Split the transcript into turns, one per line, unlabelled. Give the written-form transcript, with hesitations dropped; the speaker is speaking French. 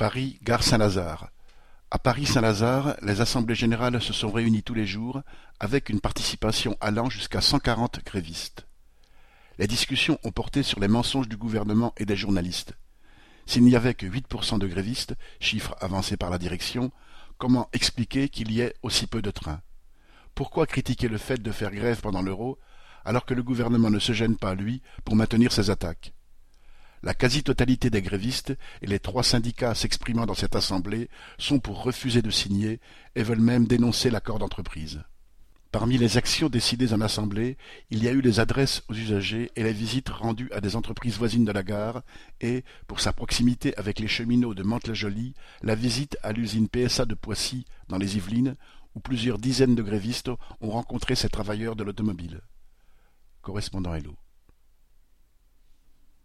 Paris, gare Saint-Lazare. À Paris-Saint-Lazare, les assemblées générales se sont réunies tous les jours, avec une participation allant jusqu'à 140 grévistes. Les discussions ont porté sur les mensonges du gouvernement et des journalistes. S'il n'y avait que 8% de grévistes, chiffre avancé par la direction, comment expliquer qu'il y ait aussi peu de trains? Pourquoi critiquer le fait de faire grève pendant l'Euro, alors que le gouvernement ne se gêne pas, lui, pour maintenir ses attaques? La quasi-totalité des grévistes et les 3 syndicats s'exprimant dans cette assemblée sont pour refuser de signer et veulent même dénoncer l'accord d'entreprise. Parmi les actions décidées en assemblée, il y a eu les adresses aux usagers et les visites rendues à des entreprises voisines de la gare et, pour sa proximité avec les cheminots de Mantes-la-Jolie, la visite à l'usine PSA de Poissy, dans les Yvelines, où plusieurs dizaines de grévistes ont rencontré ces travailleurs de l'automobile. Correspondant Hello.